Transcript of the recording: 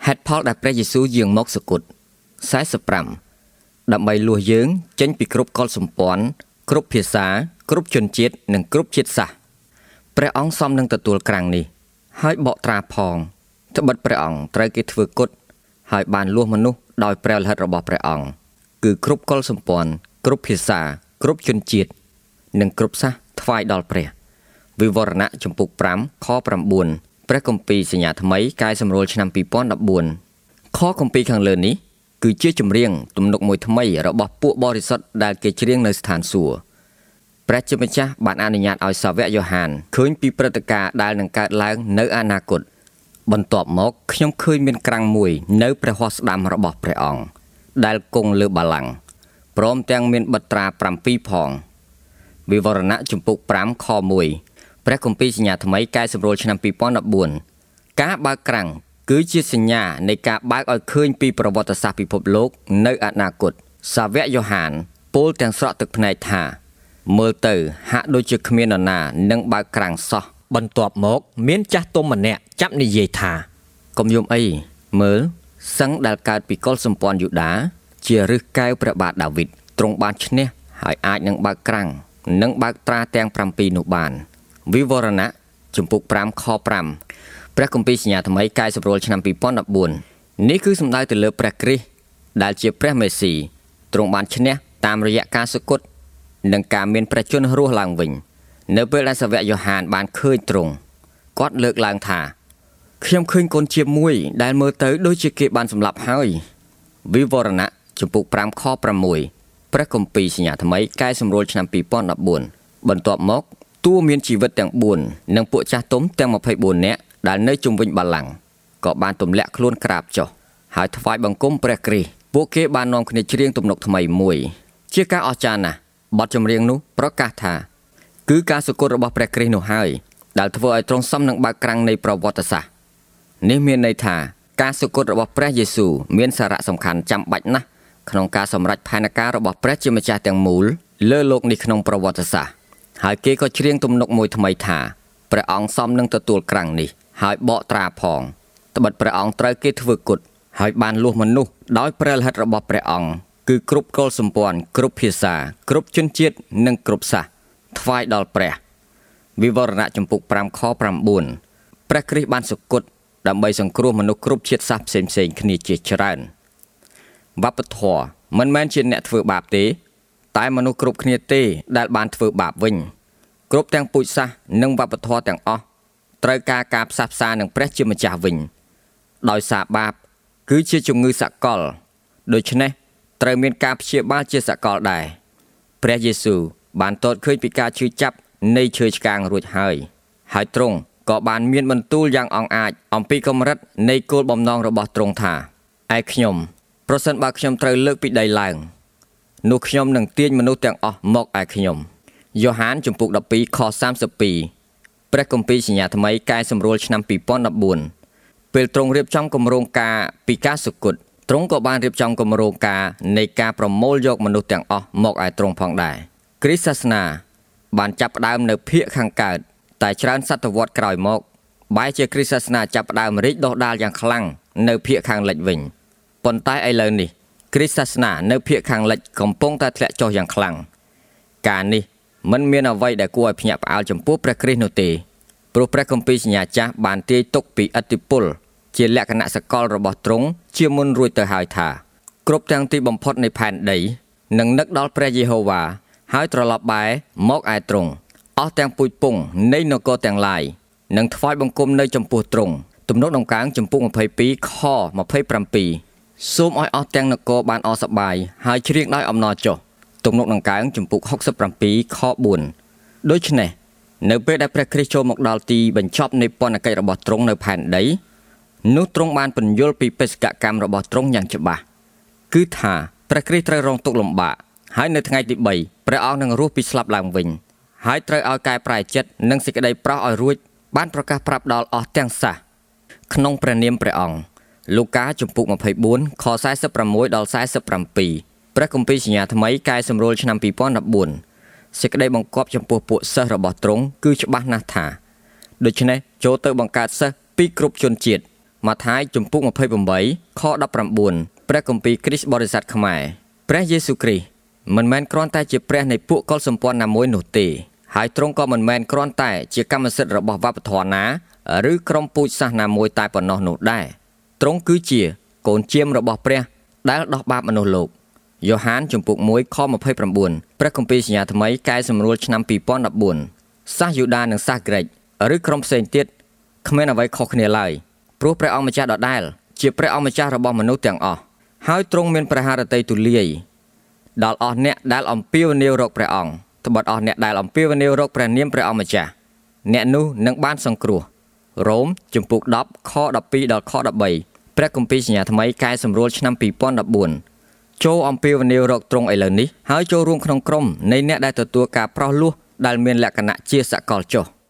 ហេតុផលដែលព្រះយេស៊ូវយាងមកសគត់45ដើម្បីលួសយើងចេញពីគ្រប់កលសម្ព័ន្ធគ្រប់ភាសាគ្រប់ជនជាតិនិងគ្រប់ជាតិសាសន៍ព្រះអង្គសមនឹងទទួលក្រាំងនេះហើយបកត្រាផងត្បិតព្រះអង្គត្រូវគេធ្វើគុតហើយបានលួសមនុស្សដោយព្រះលិខិតរបស់ព្រះអង្គគឺគ្រប់កលសម្ព័ន្ធគ្រប់ភាសាគ្រប់ជនជាតិនិងគ្រប់សាសន៍ថ្វាយដល់ព្រះវិវរណៈជំពូក5ខ9ព្រះគម្ពីរសញ្ញាថ្មីកែសម្រួលឆ្នាំ2014ខគម្ពីរខាងលើនេះគឺជាចម្រៀងទំនុកមួយថ្មីរបស់ពួកបរិសុទ្ធដែលគេច្រៀងនៅស្ថានសួគ៌ព្រះជាម្ចាស់បានអនុញ្ញាតឲ្យសាវកយ៉ូហានឃើញពីព្រឹត្តិការណ៍ដែលនឹងកើតឡើងនៅអនាគតបន្ទាប់មកខ្ញុំឃើញមានក្រាំងមួយនៅព្រះហស្តស្ដាំរបស់ព្រះអង្គដែលគង់លើបល្ល័ង្កព្រមទាំងមានបិទត្រា7ផងវិវរណៈជំពូក5ខ1ព្រះគម្ពីរសញ្ញាថ្មីកែសម្រួលឆ្នាំ2014ការបើកក្រាំងគឺជាសញ្ញានៃការបើកឲ្យឃើញពីប្រវត្តិសាស្ត្រពិភពលោកនៅអនាគតសាវកយ៉ូហានពោលទាំងស្រក់ទឹកភ្នែកថាមើលទៅហាក់ដូចជាគ្មាននរណានឹងបើកក្រាំងសោះបន្ទាប់មកមានចាស់ទុំម្នាក់ចាប់និយាយថាកុំយំអីមើលសឹងដែលកើតពីកុលសម្ព័ន្ធយូដាជាឫសកែវព្រះបាទដាវីតទ្រង់បានឈ្នះហើយអាចនឹងបើកក្រាំងនិងបើកត្រាទាំង7នោះបានវិវរណៈជំពូក5ខ5ព្រះគម្ពីរសញ្ញាថ្មីកែសម្រួលឆ្នាំ2014នេះគឺសំដៅទៅលើព្រះគ្រីស្ទដែលជាព្រះមេស៊ីទ្រង់បានឈ្នះតាមរយៈការសគត់និងការមានព្រះជន្មរស់ឡើងវិញនៅពេលដែលសាវកយ៉ូហានបានឃើញទ្រង់គាត់លើកឡើងថាខ្ញុំឃើញកូនជាមួយដែលមើលទៅដូចជាគេបានសម្លាប់ហើយវិវរណៈជំពូក5ខ6ព្រះគម្ពីរសញ្ញាថ្មីកែសម្រួលឆ្នាំ2014បន្ទាប់មកតួមានជីវិតទាំង4និងពួកចាស់ទុំទាំង24នាក់ដែលនៅជុំវិញបល្ល័ង្កក៏បានទម្លាក់ខ្លួនក្រាបចុះហើយថ្វាយបង្គំព្រះគ្រីស្ទពួកគេបាននាំគ្នាច្រៀងទំនុកថ្មីមួយជាការអស្ចារ្យណាស់បទចម្រៀងនោះប្រកាសថាគឺការសគត់របស់ព្រះគ្រីស្ទនោះហើយដែលធ្វើឲ្យទ្រង់សមនឹងបើកក្រាំងនៃប្រវត្តិសាស្ត្រនេះមានន័យថាការសគត់របស់ព្រះយេស៊ូវមានសារៈសំខាន់ចាំបាច់ណាស់ក្នុងការសម្រេចផែនការរបស់ព្រះជាម្ចាស់ទាំងមូលលើលោកនេះក្នុងប្រវត្តិសាស្ត្រហើយគេក៏ច្រៀងទំនុកមួយថ្មីថាព្រះអង្គសមនឹងទទួលក្រាំងនេះហើយបកត្រាផងត្បិតព្រះអង្គត្រូវគេធ្វើគុតហើយបានលួសមនុស្សដោយព្រះលិខិតរបស់ព្រះអង្គគឺគ្រប់កុលសម្ព័ន្ធគ្រប់ភាសាគ្រប់ជនជាតិនិងគ្រប់សាសន៍ថ្វាយដល់ព្រះវិវរណៈជំពូក5ខ9ព្រះគ្រីស្ទបានសគត់ដើម្បីសង្គ្រោះមនុស្សគ្រប់ជាតិសាសន៍ផ្សេងៗគ្នាជាច្រើនវប្បធម៌មិនមែនជាអ្នកធ្វើបាបទេតែមនុស្សគ្រប់គ្នាទេដែលបានធ្វើបាបវិញគ្រប់ទាំងពូជសាសន៍និងវប្បធម៌ទាំងអស់ត្រូវការផ្សះផ្សានឹងព្រះជាម្ចាស់វិញដោយសារបាបគឺជាជំងឺសកលដូច្នេះត្រូវមានការព្យាបាលជាសកលដែរព្រះយេស៊ូវបានទតឃើញពីការឈឺចាប់នៃឈើឆ្កាងរួចហើយទ្រង់ក៏បានមានបន្ទូលយ៉ាងអង់អាចអំពីកម្រិតនៃគោលបំណងរបស់ទ្រង់ថាឯខ្ញុំប្រសិនបើខ្ញុំត្រូវលើកពីដីឡើងនោះខ្ញុំនឹងទាញមនុស្សទាំងអស់មកឯខ្ញុំយ៉ូហានជំពូក12ខ32ព្រះគម្ពីរសញ្ញាថ្មីកែសម្រួលឆ្នាំ2014ពេលទ្រង់រៀបចំគម្រោងការពីការសគត់ទ្រង់ក៏បានរៀបចំគម្រោងការនៃការប្រមូលយកមនុស្សទាំងអស់មកឯទ្រង់ផងដែរគ្រីស្ទសាសនាបានចាប់ផ្ដើមនៅភាគខាងកើតតែច្រើនសតវត្សក្រោយមកបែរជាគ្រីស្ទសាសនាចាប់ផ្ដើមរីកដុះដាលយ៉ាងខ្លាំងនៅភាគខាងលិចវិញប៉ុន្តែឥឡូវនេះគ្រីស្ទសាសនានៅភាគខាងលិចកំពុងតែធ្លាក់ចុះយ៉ាងខ្លាំងការនេះមិនមានអ្វីដែលគួរឲ្យភ្ញាក់ផ្អើលចំពោះព្រះគ្រីស្ទនោះទេព្រោះព្រះគម្ពីរសញ្ញាចាស់បានទាយទុកពីឥទ្ធិពលជាលក្ខណៈសកលរបស់ទ្រង់ជាមុនរួចទៅហើយថាគ្រប់ទាំងទីបំផុតនៃផែនដីនឹងនឹកដល់ព្រះយេហូវ៉ាហើយត្រឡប់បែរមកឯទ្រង់អស់ទាំងពូជពង្សនៃនគរទាំងឡាយនឹងថ្វាយបង្គំនៅចំពោះទ្រង់ទំនុកដង្កើងចំពុក22ខ27សូមឲ្យអស់ទាំងនគរបានអសប្បាយហើយច្រៀងដោយអំណរចុះទំនុកដង្កើងចំពុក67ខ4ដូច្នេះនៅពេលដែលព្រះគ្រីស្ទចូលមកដល់ទីបញ្ចប់នៃពន្ធកិច្ចរបស់ទ្រង់នៅផែនដីនោះទ្រង់បានពន្យល់ពីបេសកកម្មរបស់ទ្រង់យ៉ាងច្បាស់គឺថាព្រះគ្រីស្ទត្រូវរងទុក្ខលំបាកហើយនៅថ្ងៃទី3ព្រះអង្គនឹងរស់ពីស្លាប់ឡើងវិញហើយត្រូវឲ្យកែប្រែចិត្តនិងសេចក្តីប្រោសឲ្យរួចបានប្រកាសប្រាប់ដល់អស់ទាំងសាសក្នុងព្រះនាមព្រះអង្គលូកាជំពូក24ខ46ដល់47ព្រះគម្ពីរសញ្ញាថ្មីកែសម្រួលឆ្នាំ2014សេចក្តីបង្គាប់ចំពោះពួកសិស្សរបស់ទ្រង់គឺច្បាស់ណាស់ថាដូច្នេះចូលទៅបង្កើតសិស្សពីគ្រប់ជនជាតិម៉ាថាយជំពូក28ខ19ព្រះគម្ពីរគ្រីស្ទបរិស័ទខ្មែរព្រះយេស៊ូវគ្រីស្ទមិនមែនគ្រាន់តែជាព្រះនៃពួកកុលសម្ព័ន្ធណាមួយនោះទេហើយទ្រង់ក៏មិនមែនគ្រាន់តែជាកម្មសិទ្ធិរបស់វប្បធម៌ណាឬក្រុមពូជសាសន៍ណាមួយតែប៉ុណ្ណោះនោះដែរទ្រង់គឺជាកូនជាមរបស់ព្រះដែលដោះបាបមនុស្សលោកយ៉ូហានជំពូក1ខ29ព្រះគម្ពីរសញ្ញាថ្មីកែសម្រួលឆ្នាំ2014សាសយូដានិងសាសក្រិកឬក្រុមផ្សេងទៀតគ្មានអ្វីខុសគ្នាឡើយព្រោះព្រះអង្គម្ចាស់ដដែលជាព្រះអង្គម្ចាស់របស់មនុស្សទាំងអស់ហើយទ្រង់មានព្រះハរតីទូលាយដល់អស់អ្នកដែលអំពាវនាវរកព្រះអង្គត្បិតអស់អ្នកដែលអំពាវនាវរកព្រះនាមព្រះអង្គម្ចាស់អ្នកនោះនឹងបានសង្គ្រោះរ៉ូមជំពូក10ខ12ដល់ខ13ព្រះគម្ពីរសញ្ញាថ្មីកែសម្រួលឆ្នាំ2014ចូលអំពាវនាវរកទ្រង់ឥឡូវនេះហើយចូលរួមក្នុងក្រុមនៃអ្នកដែលទទួលការប្រោសលោះដែលមានលក្ខណៈជាសកលចុះ